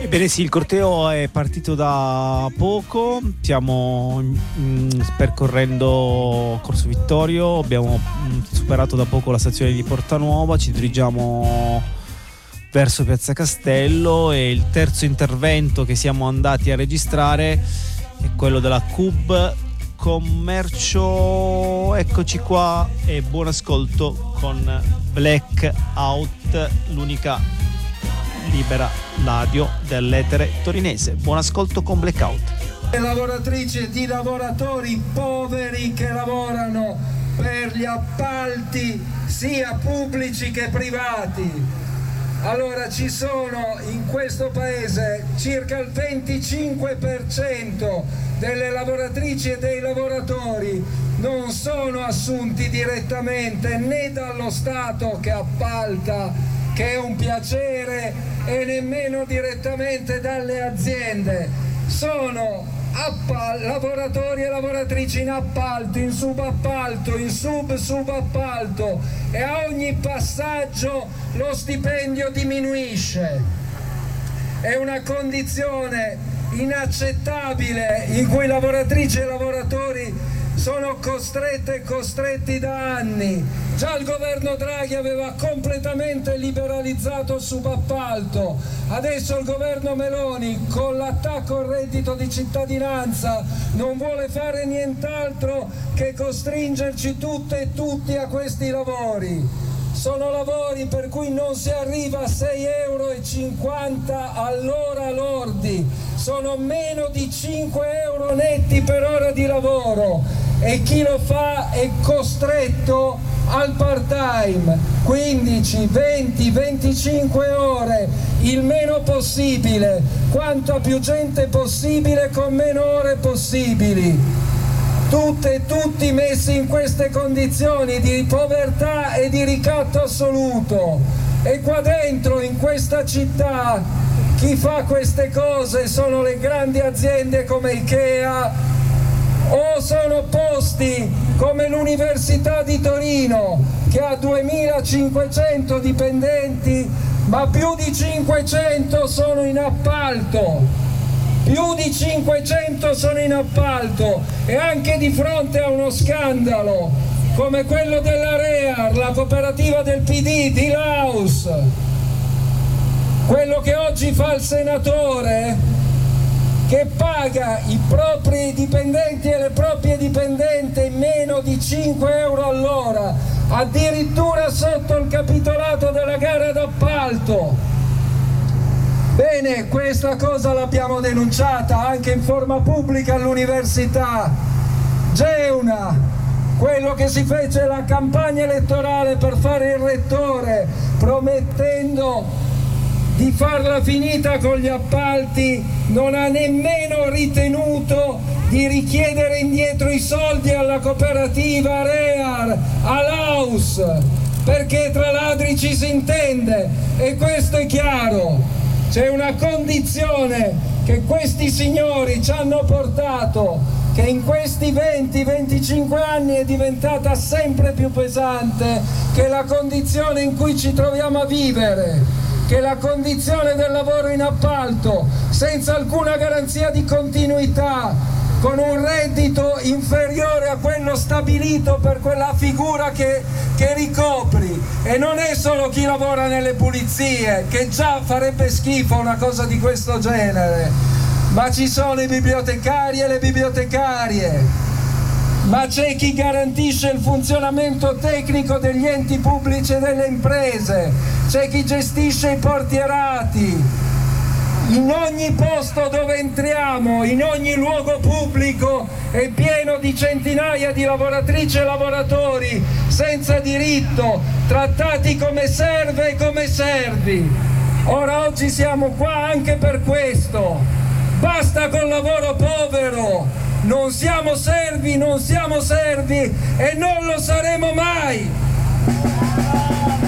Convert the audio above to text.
Ebbene sì, il corteo è partito da poco, stiamo percorrendo Corso Vittorio, abbiamo superato da poco la stazione di Portanuova, ci dirigiamo verso Piazza Castello e il terzo intervento che siamo andati a registrare è quello della Cub Commercio. Eccoci qua e buon ascolto con Blackout, l'unica libera radio dell'etere torinese. Buon ascolto con Blackout. Le lavoratrici e di lavoratori poveri che lavorano per gli appalti sia pubblici che privati. Allora ci sono in questo paese circa il 25% delle lavoratrici e dei lavoratori non sono assunti direttamente né dallo Stato che appalta, che è un piacere, e nemmeno direttamente dalle aziende. Sono lavoratori e lavoratrici in appalto, in subappalto, in subappalto, e a ogni passaggio lo stipendio diminuisce. È una condizione inaccettabile in cui lavoratrici e lavoratori sono costretti da anni. Già il governo Draghi aveva completamente liberalizzato il subappalto, adesso il governo Meloni con l'attacco al reddito di cittadinanza non vuole fare nient'altro che costringerci tutte e tutti a questi lavori. Sono lavori per cui non si arriva a 6,50 euro all'ora lordi, sono meno di 5 euro netti per ora di lavoro, e chi lo fa è costretto al part-time, 15, 20, 25 ore, il meno possibile, quanta più gente possibile con meno ore possibili. Tutte e tutti messi in queste condizioni di povertà e di ricatto assoluto. E qua dentro, in questa città, chi fa queste cose sono le grandi aziende come Ikea, o sono posti come l'Università di Torino, che ha 2500 dipendenti, ma più di 500 sono in appalto. Più di 500 sono in appalto, e anche di fronte a uno scandalo come quello della REAR, la cooperativa del PD di Laus, quello che oggi fa il senatore, che paga i propri dipendenti e le proprie dipendenti meno di 5 euro all'ora, addirittura sotto il capitolato della gara d'appalto. Bene, questa cosa l'abbiamo denunciata anche in forma pubblica all'università. Geuna, quello che si fece la campagna elettorale per fare il rettore, promettendo di farla finita con gli appalti, non ha nemmeno ritenuto di richiedere indietro i soldi alla cooperativa REAR, all'Aus, perché tra ladri ci si intende, e questo è chiaro. C'è una condizione che questi signori ci hanno portato, che in questi 20-25 anni è diventata sempre più pesante, che è la condizione in cui ci troviamo a vivere, che è la condizione del lavoro in appalto, senza alcuna garanzia di continuità, con un reddito inferiore a quello stabilito per quella figura che ricopri. E non è solo chi lavora nelle pulizie, che già farebbe schifo una cosa di questo genere, ma ci sono i bibliotecari e le bibliotecarie, ma c'è chi garantisce il funzionamento tecnico degli enti pubblici e delle imprese, c'è chi gestisce i portierati. In ogni posto dove entriamo, in ogni luogo pubblico, è pieno di centinaia di lavoratrici e lavoratori senza diritto, trattati come serve e come servi. Ora oggi siamo qua anche per questo. Basta col lavoro povero, non siamo servi e non lo saremo mai.